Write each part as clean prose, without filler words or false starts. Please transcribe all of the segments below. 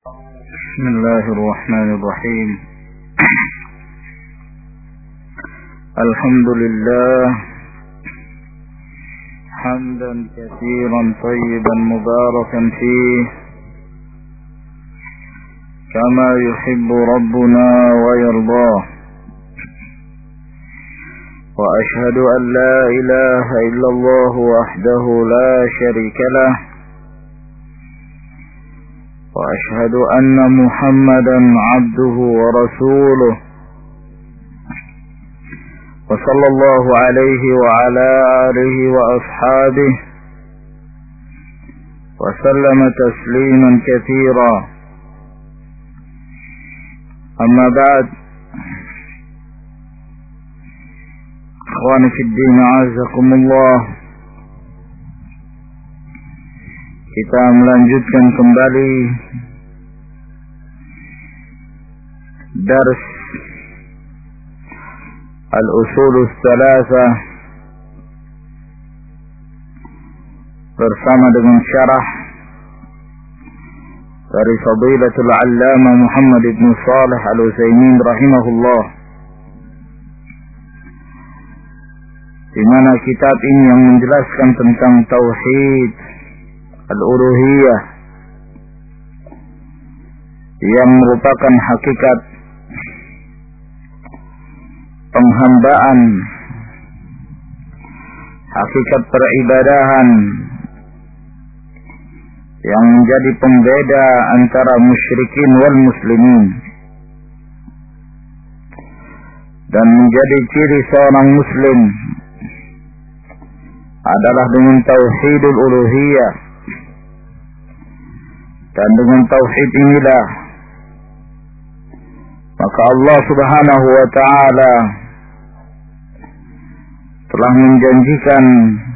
بسم الله الرحمن الرحيم. الحمد لله حمدا كثيرا طيبا مباركا فيه كما يحب ربنا ويرضاه، وأشهد أن لا إله إلا الله وحده لا شريك له، وأشهد أن محمدا عبده ورسوله، وصلى الله عليه وعلى آله وأصحابه وسلم تسليما كثيرا. أما بعد، إخواني في الدين أعزكم الله، kita melanjutkan kembali dars Al-Usul Ats-Tsalatsah bersama dengan syarah dari Fadilatul Allamah Muhammad ibn Shalih Al-Utsaimin rahimahullah, di mana kitab ini yang menjelaskan tentang tauhid al-uluhiyah yang merupakan hakikat penghambaan, hakikat peribadahan yang menjadi pembeda antara musyrikin wal muslimin, dan menjadi ciri seorang muslim adalah dengan tauhidul uluhiyah. Dan dengan tauhid inilah maka Allah Subhanahu wa ta'ala telah menjanjikan,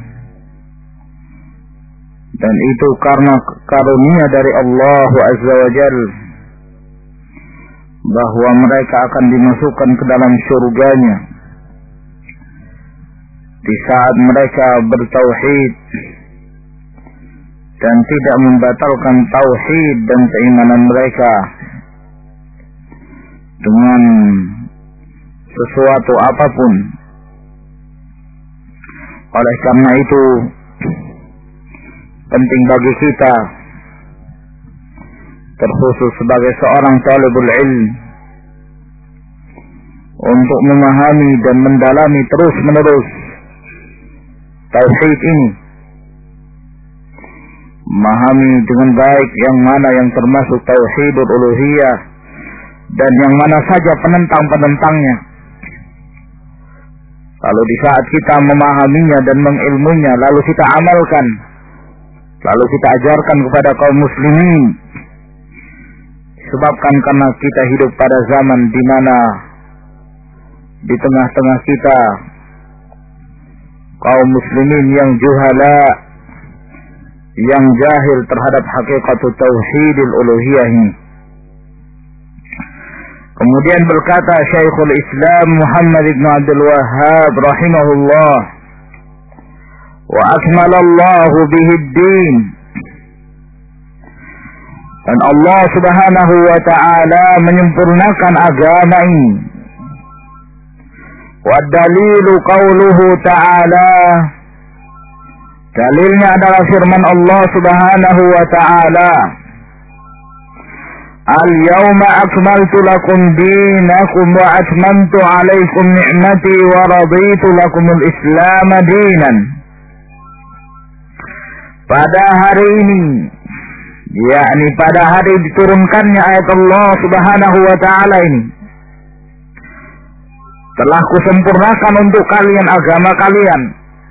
dan itu karena karunia dari Allah Azza wa Jalla, bahwa mereka akan dimasukkan ke dalam surganya di saat mereka bertauhid dan tidak membatalkan tauhid dan keimanan mereka dengan sesuatu apapun. Oleh karena itu, penting bagi kita, terkhusus sebagai seorang talibul ilm, untuk memahami dan mendalami terus-menerus tauhid ini, memahami dengan baik yang mana yang termasuk tauhidul uluhiyah dan yang mana saja penentang-penentangnya. Lalu di saat kita memahaminya dan mengilmunya, lalu kita amalkan, lalu kita ajarkan kepada kaum muslimin. Disebabkan karena kita hidup pada zaman di mana di tengah-tengah kita kaum muslimin yang juhala, yang jahil terhadap hakikat tauhidul uluhiyah ini. Kemudian berkata Syekhul Islam Muhammad ibn Abdul Wahhab rahimahullah, wa akmalallahu bihi ad-din, dan Allah Subhanahu wa ta'ala menyempurnakan agama ini. Wa dalilu qauluhu ta'ala, dalilnya adalah firman Allah Subhanahu wa ta'ala, al-yawma akmaltu lakum dinakum wa atmamtu alaikum ni'mati wa raditu lakumul islam dinan. Pada hari ini, yakni pada hari diturunkannya ayat Allah Subhanahu wa ta'ala ini, telah kusempurnakan untuk kalian agama kalian,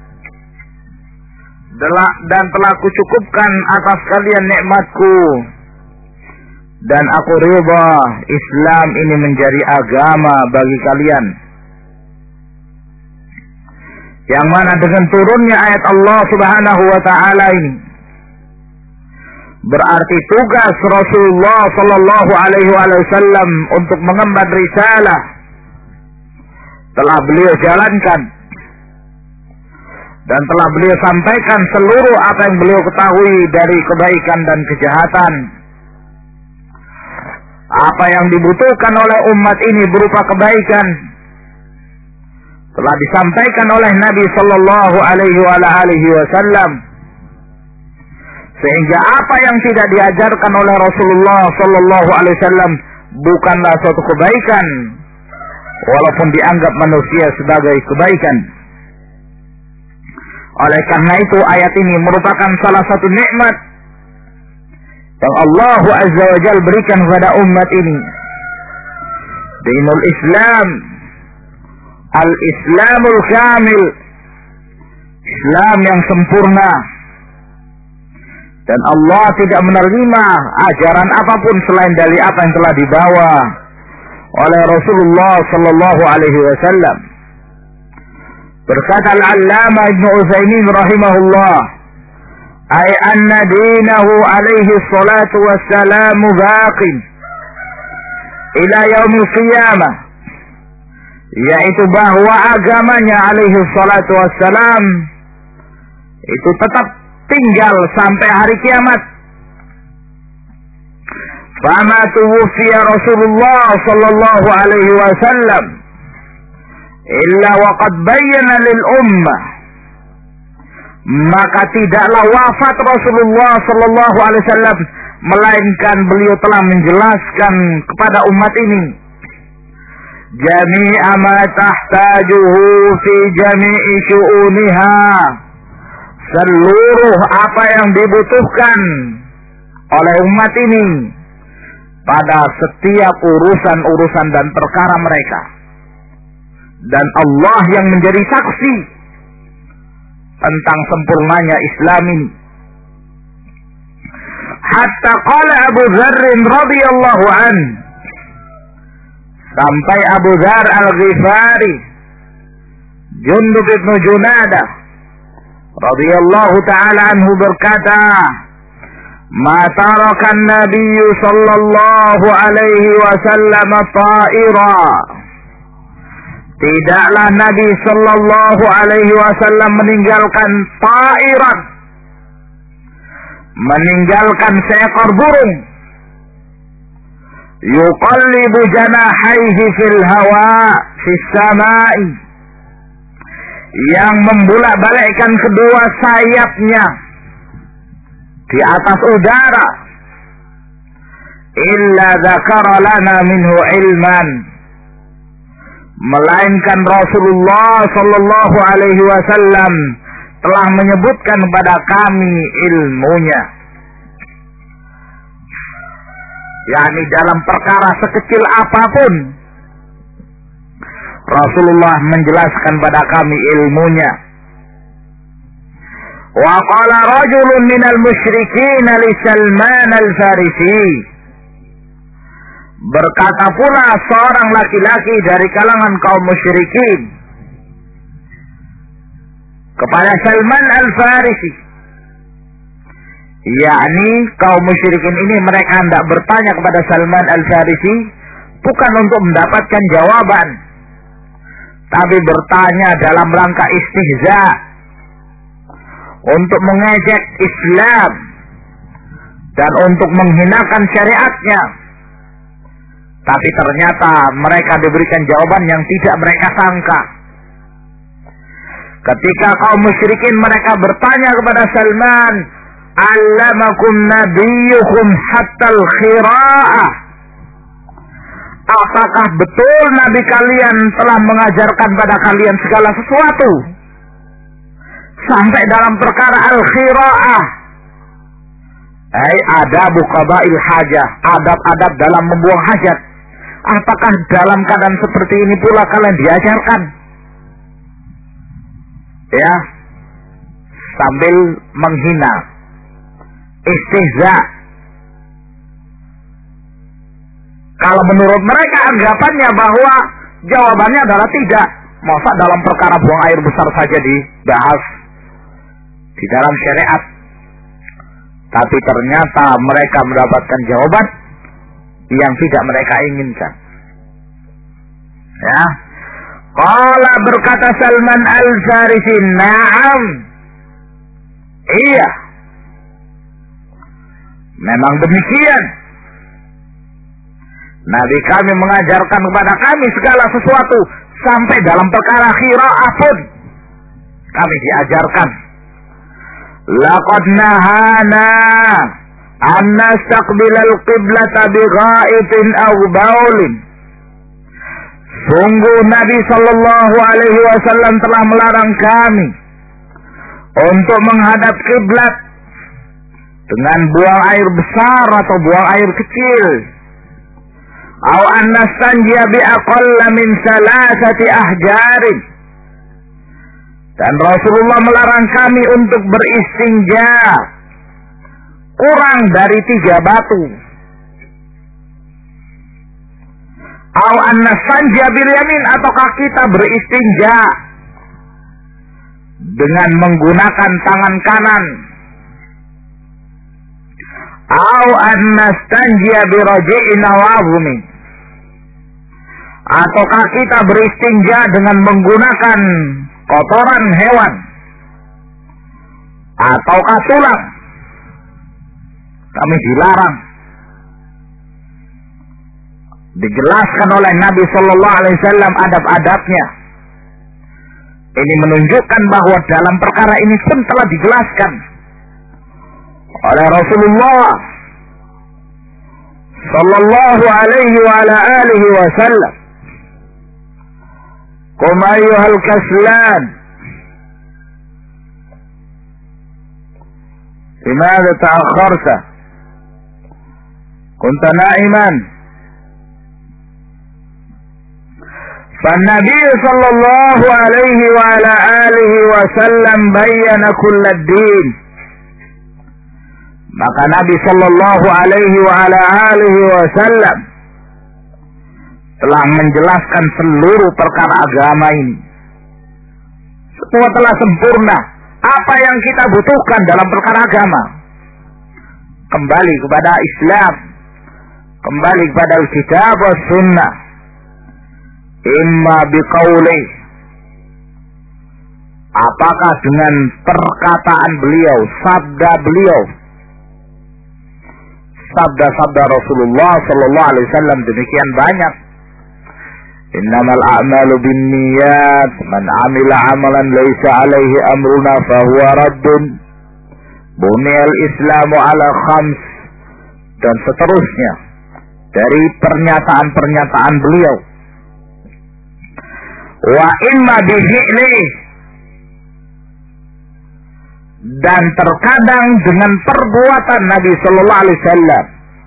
dan telah kucukupkan atas kalian nikmatku, dan aku ridha Islam ini menjadi agama bagi kalian. Yang mana dengan turunnya ayat Allah Subhanahu wa ta'ala ini, berarti tugas Rasulullah sallallahu alaihi wasallam untuk mengemban risalah telah beliau jalankan, dan telah beliau sampaikan seluruh apa yang beliau ketahui dari kebaikan dan kejahatan. Apa yang dibutuhkan oleh umat ini berupa kebaikan telah disampaikan oleh Nabi sallallahu alaihi wasallam. Sehingga apa yang tidak diajarkan oleh Rasulullah sallallahu alaihi wasallam bukanlah suatu kebaikan, walaupun dianggap manusia sebagai kebaikan. Oleh karena itu ayat ini merupakan salah satu nikmat yang Allah Azza wa Jalla berikan kepada umat ini. Dinul Islam, al-Islamul Kamil, Islam yang sempurna. Dan Allah tidak menerima ajaran apapun selain dari apa yang telah dibawa oleh Rasulullah sallallahu alaihi wasallam. Berkata Al-Allamah Ibn Utsaimin rahimahullah, ay anna dinahu alaihi salatu wassalam baqin ila yaumil qiyamah, yaitu bahwa agamanya alaihi salatu wassalam itu tetap tinggal sampai hari kiamat. Fama tuwfiya Rasulullah sallallahu alaihi wasallam illa waqad bayyana lil ummah, maka tidaklah wafat Rasulullah sallallahu alaihi wasallam melainkan beliau telah menjelaskan kepada umat ini jami'a ma tahtajuhu fi jami'i syu'uniha, seluruh apa yang dibutuhkan oleh umat ini pada setiap urusan-urusan dan perkara mereka. Dan Allah yang menjadi saksi tentang sempurnanya Islam ini. Hatta qala Abu Dzar radhiyallahu an, sampai Abu Dzar Al-Ghifari, Jundub bin Junadah radhiyallahu ta'ala anhu berkata, ma tarakan Nabi sallallahu alaihi wasallam ta'ira, tidaklah Nabi sallallahu alaihi wasallam meninggalkan ta'iran, meninggalkan seekor burung, yuqallibu janahaihi fil hawa fis samai, yang membulak-balikkan kedua sayapnya di atas udara, illa dzakara lana minhu ilman, melainkan Rasulullah sallallahu alaihi wasallam telah menyebutkan kepada kami ilmunya. yakni dalam perkara sekecil apapun Rasulullah menjelaskan pada kami ilmunya. Wa qala rajulun minal musyrikin li Salman al-Farisi, berkata pula seorang laki-laki dari kalangan kaum musyrikin kepada Salman al-Farisi, yakni kaum musyrikin ini mereka hendak bertanya kepada Salman al-Farisi bukan untuk mendapatkan jawaban, tapi bertanya dalam rangka istihza, untuk mengejek Islam dan untuk menghinakan syariatnya. Tapi ternyata mereka diberikan jawaban yang tidak mereka sangka. Ketika kaum musyrikin mereka bertanya kepada Salman, "Allamakum nabiyyukum hatta al-khira'ah?" Apakah betul Nabi kalian telah mengajarkan pada kalian segala sesuatu? Sampai dalam perkara al-khira'ah. Adabu qada'il hajah, adab-adab dalam membuang hajat. Apakah dalam keadaan seperti ini pula kalian diajarkan? Ya, sambil menghina, istihza. Kalau menurut mereka anggapannya bahwa jawabannya adalah tidak. Masa dalam perkara buang air besar saja dibahas di dalam syariat. Tapi ternyata mereka mendapatkan jawaban yang tidak mereka inginkan. Ya. Qala, berkata Salman al-Farisi, "Na'am." Iya. Memang demikian. Nabi kami mengajarkan kepada kami segala sesuatu, sampai dalam perkara qiraah pun kami diajarkan. Laqad nahana an nastaqbilal qiblata bi gha'itin aw baulin. Sungguh Nabi sallallahu alaihi wasallam telah melarang kami untuk menghadap kiblat dengan buang air besar atau buang air kecil. Aw an nastanjiya bi aqalla min salasati ahjarin. Dan Rasulullah melarang kami untuk beristinja kurang dari 3 batu. Aw an nastanjiya bil yamin, ataukah kita beristinja dengan menggunakan tangan kanan. Aw an nastanjiya bi raji'in aw azmin, ataukah kita beristinja dengan menggunakan kotoran hewan ataukah tulang. Kami dilarang. Dijelaskan oleh Nabi sallallahu alaihi wasallam adab-adabnya. Ini menunjukkan bahwa dalam perkara ini pun telah dijelaskan oleh Rasulullah sallallahu alaihi wa ala alihi wasallam. Qum ayyuhal kaslan, limadha ta'akharta? Kunta na'iman. فالنبي صلى الله عليه وعلى آله وسلم بين كل الدين. Maka Nabi sallallahu alaihi wa ala alihi wasallam telah menjelaskan seluruh perkara agama ini. Semua telah sempurna. Apa yang kita butuhkan dalam perkara agama? Kembali kepada Islam, kembali kepada Al-Kitab was Sunnah. Imma biqauli, apakah dengan perkataan beliau, sabda beliau, sabda-sabda Rasulullah sallallahu alaihi wasallam demikian banyak. Innamal a'malu binniyat, man 'amila 'amalan laisa 'alaihi amruna fahuwa raddun. Buniyal Islamu 'ala khams, dan seterusnya dari pernyataan-pernyataan beliau. Wa imma bifi'li, dan terkadang dengan perbuatan Nabi sallallahu alaihi wasallam.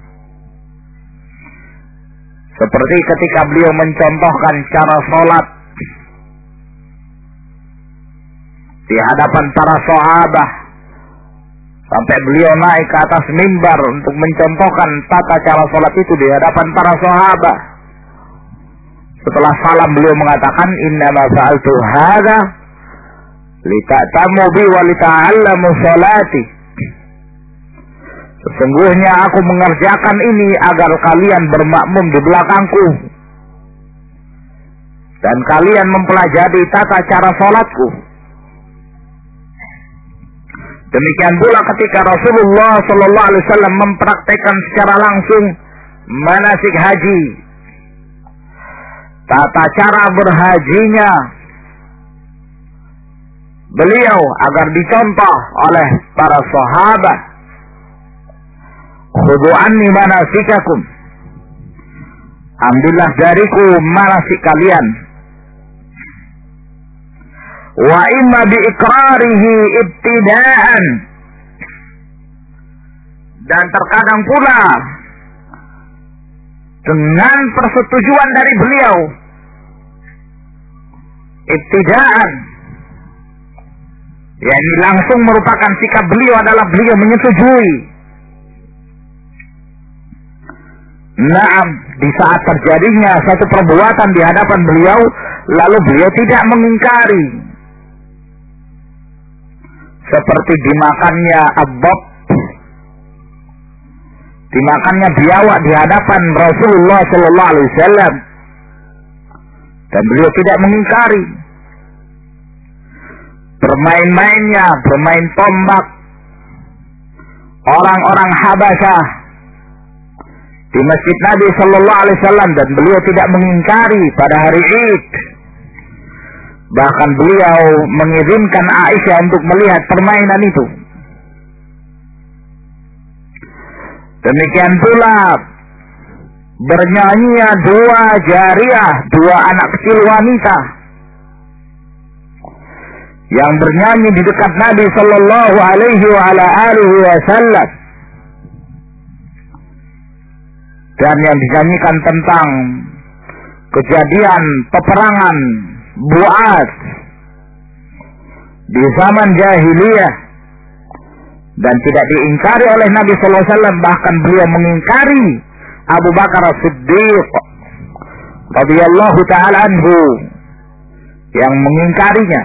Seperti ketika beliau mencontohkan cara sholat di hadapan para sahabat, sampai beliau naik ke atas mimbar untuk mencontohkan tata cara sholat itu di hadapan para sahabat. Setelah salam beliau mengatakan, innama fa'altu hadza lita'tamu bi wa lita'allamu sholati. Sesungguhnya aku mengerjakan ini agar kalian bermakmum di belakangku dan kalian mempelajari tata cara sholatku. Demikian pula ketika Rasulullah sallallahu alaihi wasallam mempraktekkan secara langsung manasik haji, tata cara berhajinya beliau agar dicontoh oleh para sahabat. Khudhu anni manasikakum, ambillah dariku manasik kalian. Wa imma bi iqrarihi ibtida'an, dan terkadang pula dengan persetujuan dari beliau, ibtida'an, yakni langsung merupakan sikap beliau adalah beliau menyetujui. Naam, di saat terjadinya satu perbuatan di hadapan beliau, lalu beliau tidak mengingkari. Seperti dimakannya abbab, dimakannya biawak di hadapan Rasulullah sallallahu alaihi wasallam, dan beliau tidak mengingkari. Bermain-mainnya, bermain tombak orang-orang Habasyah di masjid Nabi Sallallahu Alaihi Wasallam, dan beliau tidak mengingkari pada hari Id. Bahkan beliau mengirimkan Aisyah untuk melihat permainan itu. Demikian pula bernyanyinya dua jariyah, dua anak kecil wanita yang bernyanyi di dekat Nabi Sallallahu Alaihi Wasallam, dan yang dinyanyikan tentang kejadian peperangan Bu'ats di zaman jahiliyah, dan tidak diingkari oleh Nabi Sallallahu Alaihi Wasallam. Bahkan beliau mengingkari Abu Bakar As-Siddiq radhiyallahu ta'ala anhu yang mengingkarinya.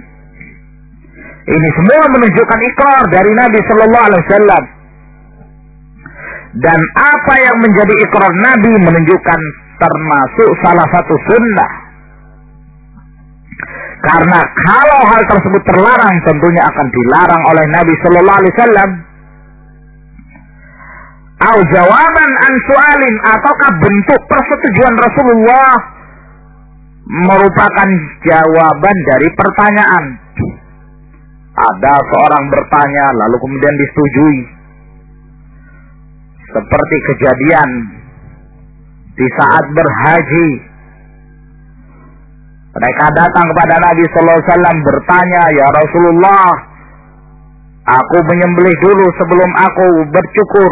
Ini semua menunjukkan ikrar dari Nabi Sallallahu Alaihi Wasallam. Dan apa yang menjadi ikrar Nabi menunjukkan termasuk salah satu sunnah. Karena kalau hal tersebut terlarang, tentunya akan dilarang oleh Nabi Sallallahu Alaihi Wasallam. Au jawaban an su'alin, ataukah bentuk persetujuan Rasulullah merupakan jawaban dari pertanyaan. Ada seorang bertanya lalu kemudian disetujui. Seperti kejadian di saat berhaji. Mereka datang kepada Nabi Sallallahu Alaihi Wasallam bertanya, "Ya Rasulullah, aku menyembelih dulu sebelum aku bercukur."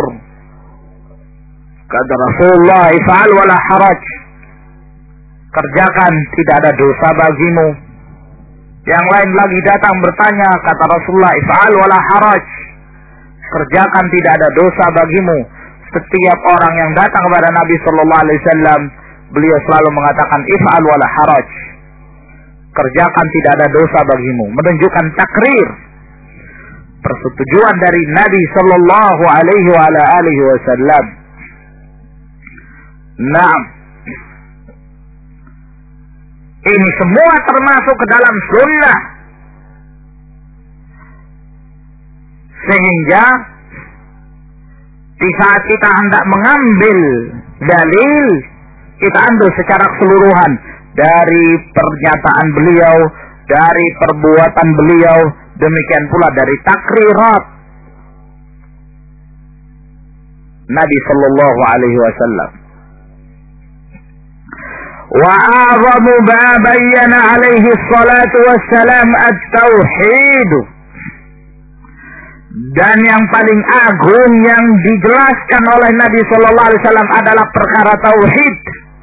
Kata Rasulullah, "If'al wala haraj." Kerjakan, tidak ada dosa bagimu. Yang lain lagi datang bertanya, kata Rasulullah, "If'al wala haraj." Kerjakan, tidak ada dosa bagimu. Setiap orang yang datang kepada Nabi Sallallahu Alaihi Wasallam, beliau selalu mengatakan, "If'al wala haraj." Kerjakan, tidak ada dosa bagimu. Menunjukkan takrir, persetujuan dari Nabi Sallallahu Alaihi Wasallam. Nah, ini semua termasuk ke dalam sunnah. Sehingga di saat kita hendak mengambil dalil, kita ambil secara keseluruhan dari pernyataan beliau, dari perbuatan beliau, demikian pula dari takrirat Nabi Sallallahu Alaihi Wasallam. Wa a'zamu ma bayyana alaihi salatu wassalam at-tauhid. Dan yang paling agung yang dijelaskan oleh Nabi Sallallahu Alaihi Wasallam adalah perkara tauhid.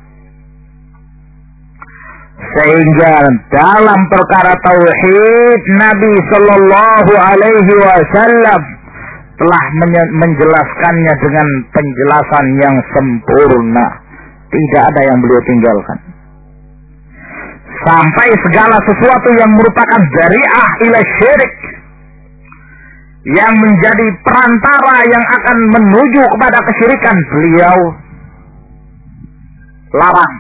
Sehingga dalam perkara tauhid Nabi Sallallahu Alaihi Wasallam telah menjelaskannya dengan penjelasan yang sempurna. Tidak ada yang beliau tinggalkan. Sampai segala sesuatu yang merupakan dzari'ah ila syirik, yang menjadi perantara yang akan menuju kepada kesyirikan, beliau larang.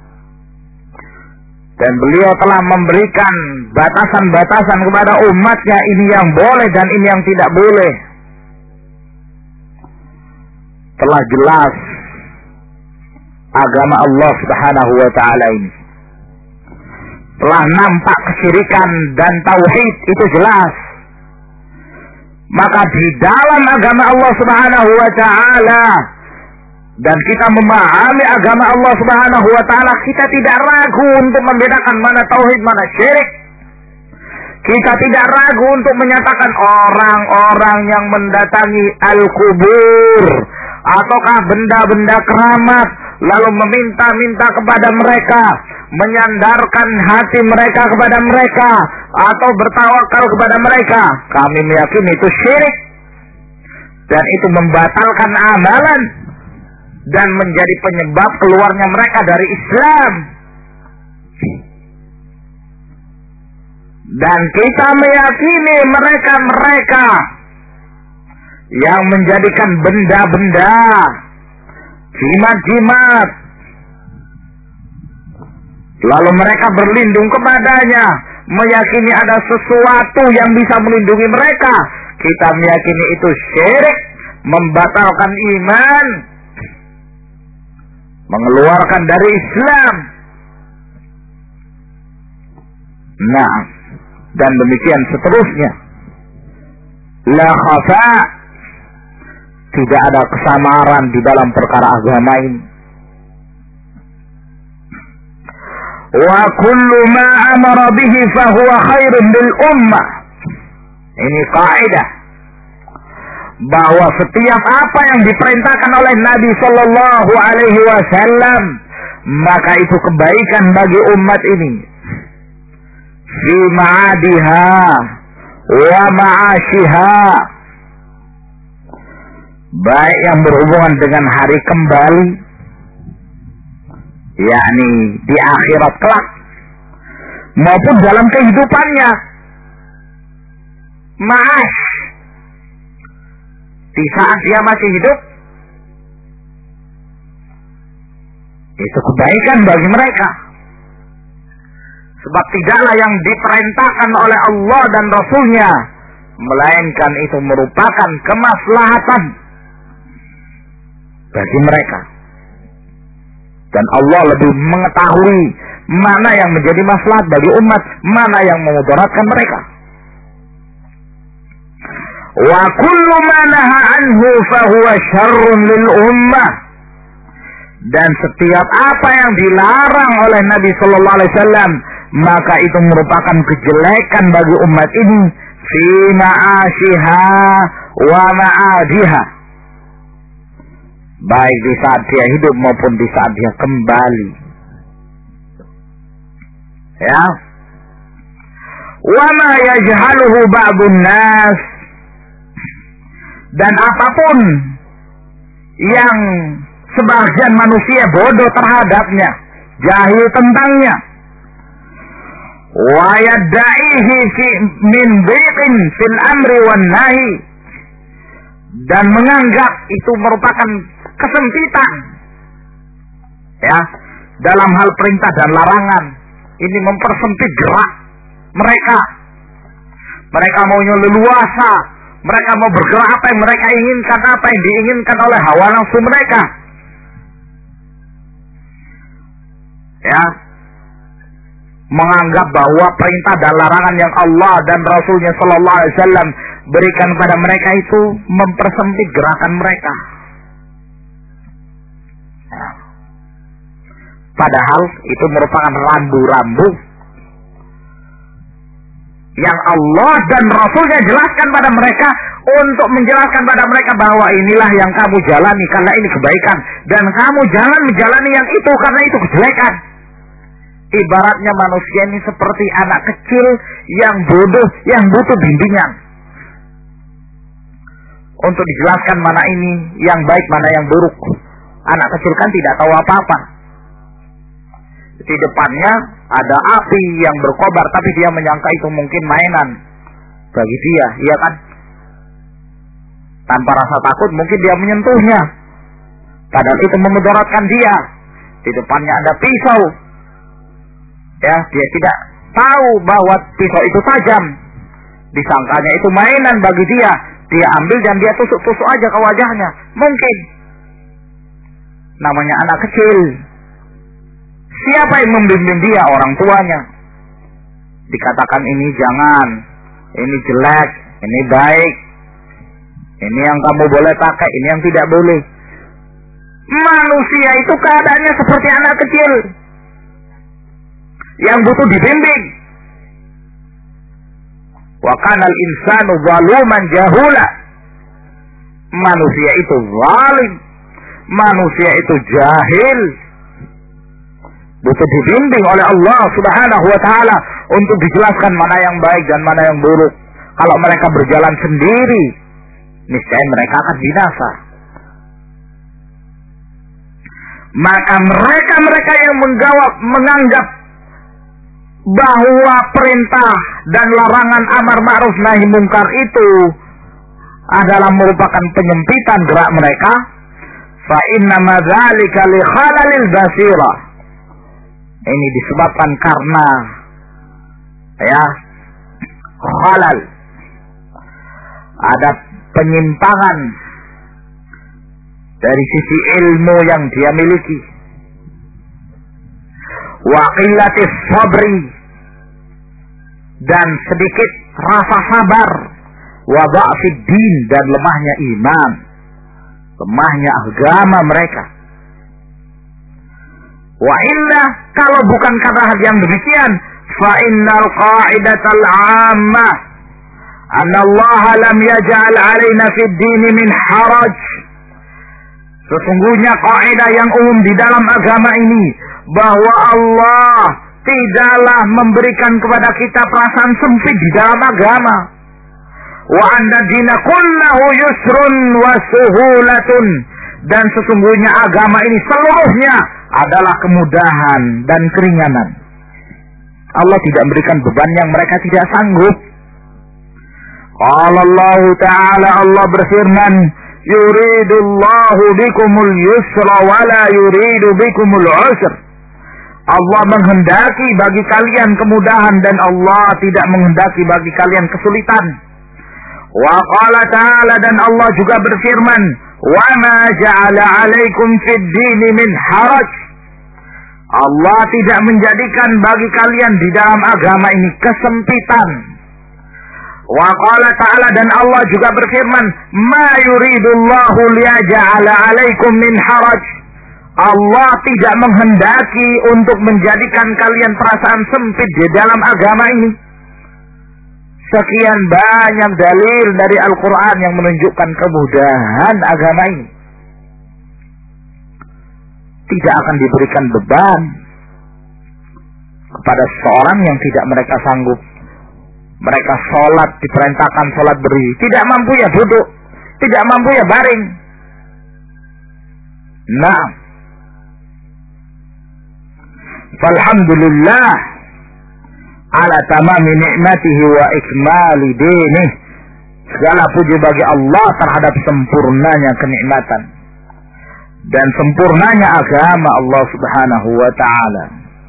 Dan beliau telah memberikan batasan-batasan kepada umatnya, ini yang boleh dan ini yang tidak boleh. Telah jelas agama Allah Subhanahu wa ta'ala ini. Telah nampak kesyirikan dan tauhid itu jelas. Maka di dalam agama Allah Subhanahu wa ta'ala, dan kita memahami agama Allah Subhanahu wa ta'ala, kita tidak ragu untuk membedakan mana tauhid, mana syirik. Kita tidak ragu untuk menyatakan orang-orang yang mendatangi al-kubur ataukah benda-benda keramat, lalu meminta-minta kepada mereka, menyandarkan hati mereka kepada mereka, atau bertawakal kepada mereka, kami meyakini itu syirik, dan itu membatalkan amalan dan menjadi penyebab keluarnya mereka dari Islam. Dan kita meyakini mereka-mereka yang menjadikan benda-benda, jimat-jimat, lalu mereka berlindung kepadanya, meyakini ada sesuatu yang bisa melindungi mereka. Kita meyakini itu syirik, membatalkan iman. mengeluarkan dari Islam. Nah, dan demikian seterusnya. La khafa, tidak ada kesamaran di dalam perkara agama ini. Wa kullu ma amara bihi fahuwa khairun lil ummah. Ini kaidah bahwa setiap apa yang diperintahkan oleh Nabi Sallallahu Alaihi Wasallam maka itu kebaikan bagi umat ini. Fi ma'adiha wa ma'ashiha, baik yang berhubungan dengan hari kembali, yakni di akhirat kelak, maupun dalam kehidupannya. Ma'ash, di saat dia masih hidup, itu kebaikan bagi mereka. Sebab tidaklah yang diperintahkan oleh Allah dan Rasulnya, melainkan itu merupakan kemaslahatan bagi mereka. Dan Allah lebih mengetahui mana yang menjadi maslahat bagi umat, mana yang memudaratkan mereka. Wa kullu ma naha anhu fahuwa syarrun lil ummah. Dan setiap apa yang dilarang oleh Nabi sallallahu alaihi wasallam maka itu merupakan kejelekan bagi umat ini fi ma'ashiha wa ma'adiha, baik di saat dia hidup maupun di saat dia kembali. Ya. Wa ma yajhaluhu ba'dun nas, dan apapun yang sebagian manusia bodoh terhadapnya, jahil tentangnya, wa yadda'ihi min dhiqin fil amri wan nahi, dan menganggap itu merupakan kesempitan ya dalam hal perintah dan larangan. Ini mempersempit gerak mereka. Mereka maunya leluasa, mereka mau bergerak apa yang mereka inginkan, apa yang diinginkan oleh hawa nafsu mereka. Ya, menganggap bahwa perintah dan larangan yang Allah dan Rasulnya Sallallahu Alaihi Wasallam berikan pada mereka itu mempersempit gerakan mereka. Ya. Padahal itu merupakan rambu-rambu yang Allah dan Rasulnya jelaskan pada mereka untuk menjelaskan pada mereka bahwa inilah yang kamu jalani karena ini kebaikan, dan kamu jangan menjalani yang itu karena itu kejelekan. Ibaratnya manusia ini seperti anak kecil yang bodoh, yang butuh bimbingan untuk dijelaskan mana ini yang baik, mana yang buruk. Anak kecil kan tidak tahu apa-apa. Di depannya ada api yang berkobar, tapi dia menyangka itu mungkin mainan bagi dia, iya kan? Tanpa rasa takut mungkin dia menyentuhnya, padahal itu memudaratkan dia. Di depannya ada pisau, ya, dia tidak tahu bahwa pisau itu tajam, disangkanya itu mainan bagi dia. Dia ambil dan dia tusuk-tusuk aja ke wajahnya. Mungkin namanya anak kecil. Siapa yang membimbing dia? Orang tuanya. Dikatakan ini jangan, ini jelek, ini baik, ini yang kamu boleh pakai, ini yang tidak boleh. Manusia itu keadaannya seperti anak kecil yang butuh dibimbing. Wa kanal insanu zaluman jahula. Manusia itu zalim, manusia itu jahil, butuh dibimbing oleh Allah Subhanahu wa taala untuk dijelaskan mana yang baik dan mana yang buruk. Kalau mereka berjalan sendiri, niscaya mereka akan binasa. Maka mereka yang menganggap bahwa perintah dan larangan amar ma'ruf nahi mungkar itu adalah merupakan penyempitan gerak mereka, fa inna ma dzalika li khalalil basira. Ini disebabkan karena ya khalal, ada penyimpangan dari sisi ilmu yang dia miliki. wa qillatis sabri, dan sedikit rasa sabar, wa dha'fid din, dan lemahnya iman, lemahnya agama mereka. Wa illa, kalau bukan karena hal yang demikian, fa innal qa'idatal 'ammah anna Allah lam yaj'al 'alaina fid din min haraj. Sesungguhnya kaidah yang umum di dalam agama ini, bahwa Allah tidaklah memberikan kepada kita perasaan sempit di dalam agama. Wa anna dina kullahu yusrun wa suhulatun, dan sesungguhnya agama ini seluruhnya adalah kemudahan dan keringanan. Allah tidak memberikan beban yang mereka tidak sanggup. Qala Allah Ta'ala, Allah berfirman, yuridullahu bikumul yusra wa la yuridu bikumul usra. Allah menghendaki bagi kalian kemudahan dan Allah tidak menghendaki bagi kalian kesulitan. Wa qala ta'ala, dan Allah juga berfirman, wa ma ja'ala 'alaikum fid dini min haraj. Allah tidak menjadikan bagi kalian di dalam agama ini kesempitan. Wa qala ta'ala, dan Allah juga berfirman, ma yuridullahu liyaj'ala 'alaikum min haraj. Allah tidak menghendaki untuk menjadikan kalian perasaan sempit di dalam agama ini. Sekian banyak dalil dari Al-Quran yang menunjukkan kemudahan agama ini. Tidak akan diberikan beban kepada seorang yang tidak mereka sanggup. Mereka sholat, diperintahkan sholat berdiri, tidak mampu ya duduk, tidak mampu ya baring. Nah, alhamdulillah ala tamami ni'matihi wa ikmali dinih. Segala puji bagi Allah terhadap sempurnanya kenikmatan dan sempurnanya agama Allah Subhanahu wa ta'ala.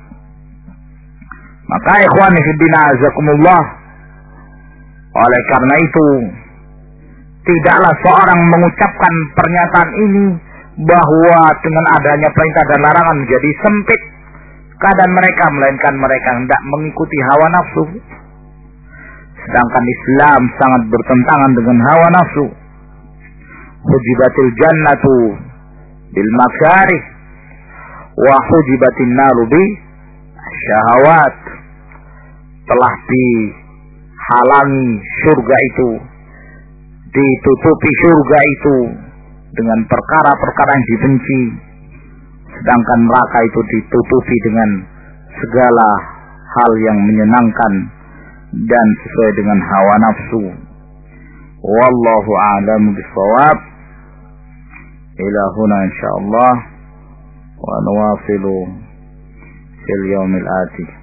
Maka ikhwani fiddin azakumullah, oleh karena itu tidaklah seorang mengucapkan pernyataan ini bahwa dengan adanya perintah dan larangan menjadi sempit keadaan mereka, melainkan mereka hendak mengikuti hawa nafsu. Sedangkan Islam sangat bertentangan dengan hawa nafsu. Hujibatil jannatu bil makarih wa hujibatin naru bi syahawat. Telah dihalangi surga itu, ditutupi surga itu dengan perkara-perkara yang dibenci, sedangkan neraka itu ditutupi dengan segala hal yang menyenangkan dan sesuai dengan hawa nafsu. Wallahu a'lam bishawab. Ila huna insyaallah wa nawasilu fil yaumil ati.